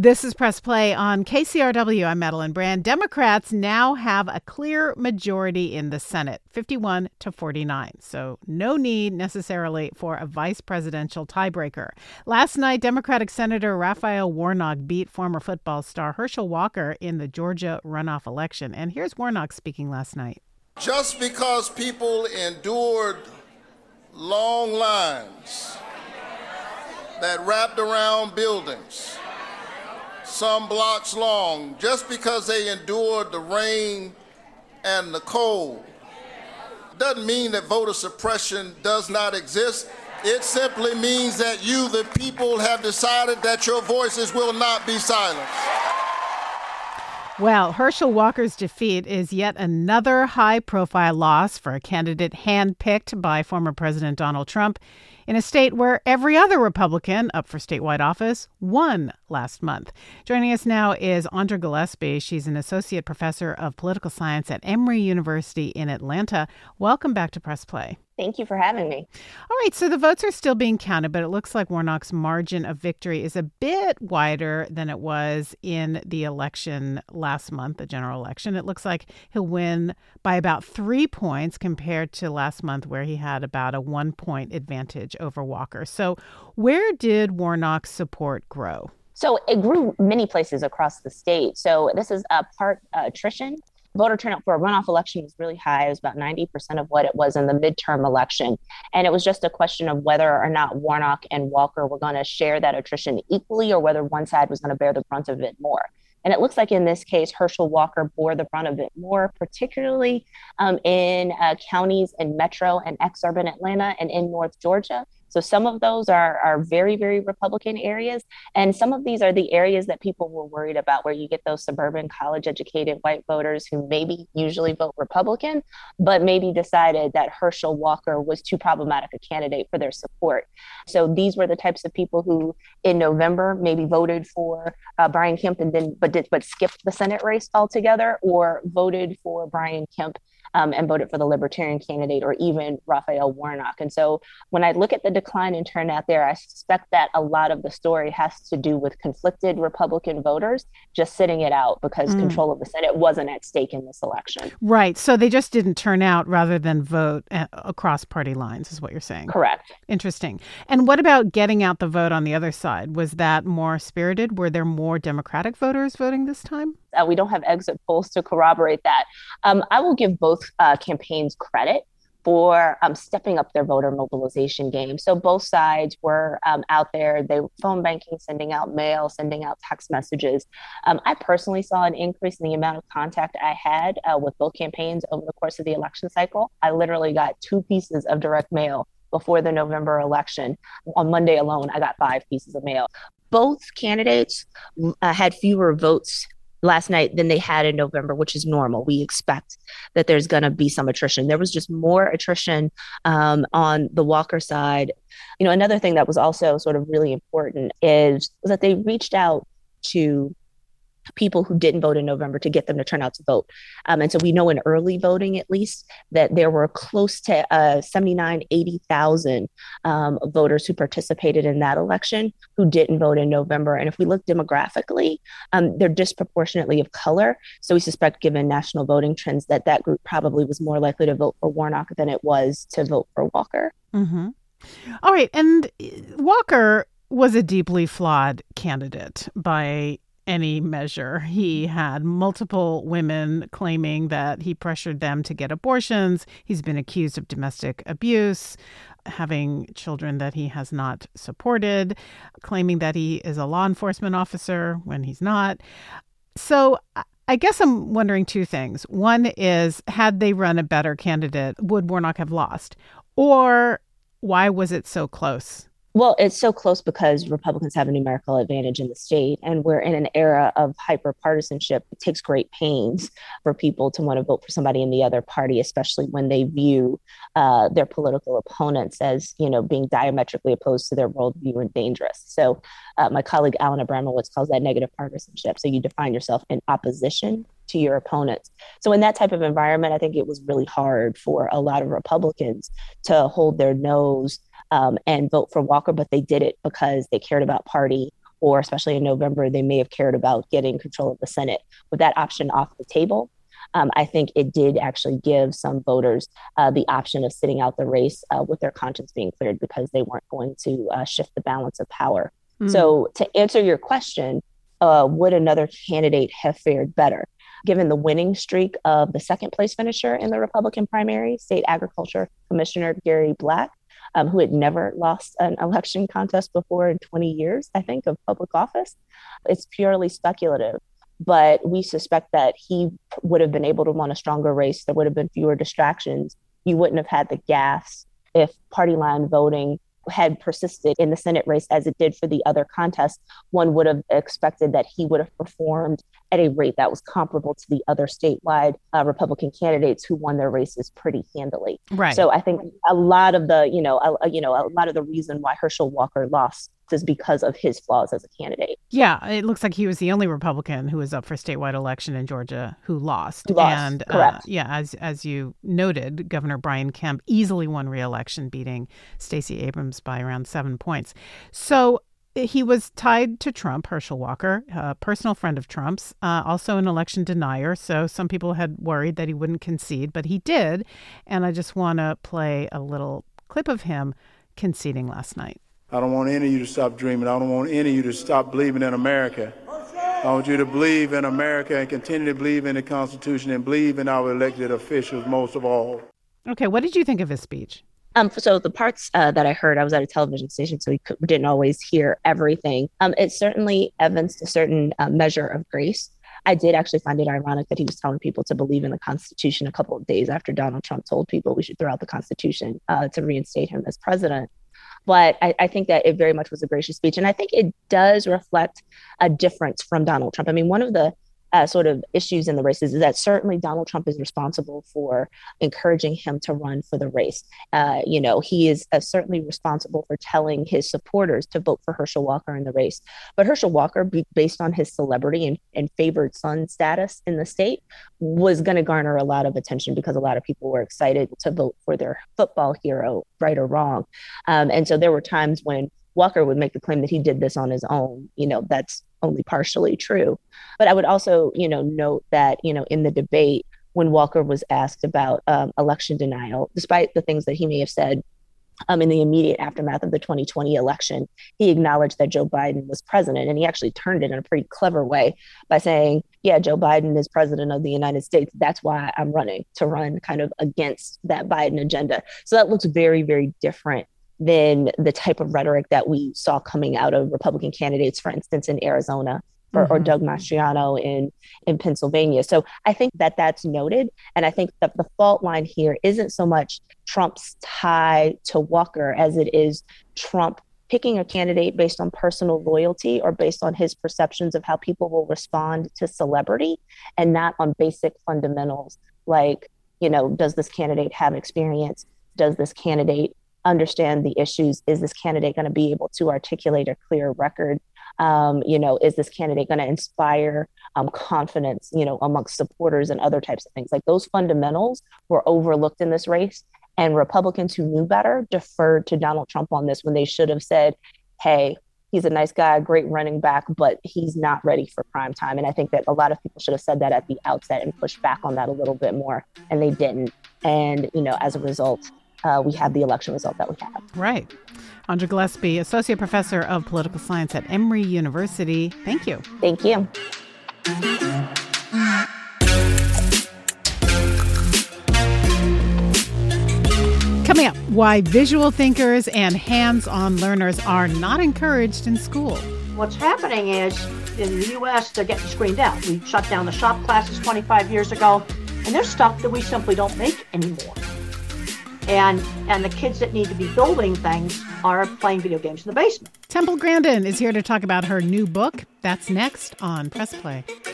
This is Press Play on KCRW. I'm Madeline Brand. Democrats now have a clear majority in the Senate, 51 to 49. So no need necessarily for a vice presidential tiebreaker. Last night, Democratic Senator Raphael Warnock beat former football star Herschel Walker in the Georgia runoff election. And here's Warnock speaking last night. Just because people endured long lines that wrapped around buildings, some blocks long, just because they endured the rain and the cold, doesn't mean that voter suppression does not exist. It simply means that you, the people, have decided that your voices will not be silenced. Well, Herschel Walker's defeat is yet another high-profile loss for a candidate handpicked by former President Donald Trump in a state where every other Republican up for statewide office won last month. Joining us now is Andra Gillespie. She's an associate professor of political science at Emory University in Atlanta. Welcome back to Press Play. Thank you for having me. All right, so the votes are still being counted, but it looks like Warnock's margin of victory is a bit wider than it was in the election last month, the general election. It looks like he'll win by about 3 points compared to last month, where he had about a 1-point advantage over Walker. So where did Warnock's support grow? So it grew many places across the state. So this is a part attrition. Voter turnout for a runoff election was really high. It was about 90% of what it was in the midterm election. And it was just a question of whether or not Warnock and Walker were going to share that attrition equally, or whether one side was going to bear the brunt of it more. And it looks like in this case, Herschel Walker bore the brunt of it more, particularly in counties in Metro and exurban Atlanta and in North Georgia. So some of those are very, very Republican areas. And some of these are the areas that people were worried about, where you get those suburban college-educated white voters who maybe usually vote Republican, but maybe decided that Herschel Walker was too problematic a candidate for their support. So these were the types of people who in November maybe voted for Brian Kemp but skipped the Senate race altogether, or voted for Brian Kemp and voted for the Libertarian candidate, or even Raphael Warnock. And so when I look at the decline in turnout there, I suspect that a lot of the story has to do with conflicted Republican voters just sitting it out because control of the Senate wasn't at stake in this election. Right. So they just didn't turn out rather than vote across party lines, is what you're saying. Correct. Interesting. And what about getting out the vote on the other side? Was that more spirited? Were there more Democratic voters voting this time? We don't have exit polls to corroborate that. I will give both campaigns credit for stepping up their voter mobilization game. So both sides were out there. They were phone banking, sending out mail, sending out text messages. I personally saw an increase in the amount of contact I had with both campaigns over the course of the election cycle. I literally got 2 pieces of direct mail before the November election. On Monday alone, I got 5 pieces of mail. Both candidates had fewer votes last night than they had in November, which is normal. We expect that there's going to be some attrition. There was just more attrition on the Walker side. You know, another thing that was also sort of really important was that they reached out to people who didn't vote in November to get them to turn out to vote. And so we know in early voting, at least, that there were close to 80,000 voters who participated in that election who didn't vote in November. And if we look demographically, they're disproportionately of color. So we suspect, given national voting trends, that that group probably was more likely to vote for Warnock than it was to vote for Walker. Mm-hmm. All right. And Walker was a deeply flawed candidate by any measure. He had multiple women claiming that he pressured them to get abortions. He's been accused of domestic abuse, having children that he has not supported, claiming that he is a law enforcement officer when he's not. So I guess I'm wondering 2 things. One is, had they run a better candidate, would Warnock have lost? Or why was it so close? Well, it's so close because Republicans have a numerical advantage in the state, and we're in an era of hyper-partisanship. It takes great pains for people to want to vote for somebody in the other party, especially when they view their political opponents as, you know, being diametrically opposed to their worldview and dangerous. So my colleague Alan Abramowitz calls that negative partisanship. So you define yourself in opposition to your opponents. So in that type of environment, I think it was really hard for a lot of Republicans to hold their nose and vote for Walker, but they did it because they cared about party or especially in November, they may have cared about getting control of the Senate. With that option off the table, I think it did actually give some voters the option of sitting out the race with their conscience being cleared because they weren't going to shift the balance of power. So to answer your question, would another candidate have fared better? Given the winning streak of the second place finisher in the Republican primary, State Agriculture Commissioner Gary Black, who had never lost an election contest before in 20 years, I think, of public office. It's purely speculative, but we suspect that he would have been able to run a stronger race. There would have been fewer distractions. You wouldn't have had the gaffes if party line voting had persisted in the Senate race as it did for the other contests. One would have expected that he would have performed at a rate that was comparable to the other statewide Republican candidates who won their races pretty handily. Right. So I think a lot of the, a lot of the reason why Herschel Walker lost is because of his flaws as a candidate. Yeah, it looks like he was the only Republican who was up for statewide election in Georgia who lost. And correct. As you noted, Governor Brian Kemp easily won re-election, beating Stacey Abrams by around 7 points. So he was tied to Trump, Herschel Walker, a personal friend of Trump's, also an election denier. So some people had worried that he wouldn't concede, but he did. And I just want to play a little clip of him conceding last night. I don't want any of you to stop dreaming. I don't want any of you to stop believing in America. I want you to believe in America and continue to believe in the Constitution and believe in our elected officials most of all. Okay, what did you think of his speech? So the parts that I heard, I was at a television station, so we didn't always hear everything. It certainly evinced a certain measure of grace. I did actually find it ironic that he was telling people to believe in the Constitution a couple of days after Donald Trump told people we should throw out the Constitution to reinstate him as president. But I think that it very much was a gracious speech. And I think it does reflect a difference from Donald Trump. I mean, one of the sort of issues in the races is that certainly Donald Trump is responsible for encouraging him to run for the race. He is certainly responsible for telling his supporters to vote for Herschel Walker in the race. But Herschel Walker, based on his celebrity and favored son status in the state, was going to garner a lot of attention because a lot of people were excited to vote for their football hero, right or wrong. And so there were times when Walker would make the claim that he did this on his own. That's only partially true. But I would also, note that, in the debate, when Walker was asked about election denial, despite the things that he may have said in the immediate aftermath of the 2020 election, he acknowledged that Joe Biden was president. And he actually turned it in a pretty clever way by saying, yeah, Joe Biden is president of the United States. That's why I'm running, to run kind of against that Biden agenda. So that looks very, very different than the type of rhetoric that we saw coming out of Republican candidates, for instance, in Arizona or Doug Mastriano in Pennsylvania. So I think that that's noted. And I think that the fault line here isn't so much Trump's tie to Walker as it is Trump picking a candidate based on personal loyalty or based on his perceptions of how people will respond to celebrity and not on basic fundamentals like, does this candidate have experience? Does this candidate understand the issues? Is this candidate going to be able to articulate a clear record? Is this candidate going to inspire confidence, amongst supporters and other types of things? Like those fundamentals were overlooked in this race, and Republicans who knew better deferred to Donald Trump on this when they should have said, hey, he's a nice guy, great running back, but he's not ready for prime time. And I think that a lot of people should have said that at the outset and pushed back on that a little bit more, and they didn't. And, as a result, we have the election result that we have. Right. Andra Gillespie, Associate Professor of Political Science at Emory University. Thank you. Thank you. Coming up, why visual thinkers and hands-on learners are not encouraged in school. What's happening is, in the U.S., they're getting screened out. We shut down the shop classes 25 years ago, and there's stuff that we simply don't make anymore. And the kids that need to be building things are playing video games in the basement. Temple Grandin is here to talk about her new book. That's next on Press Play.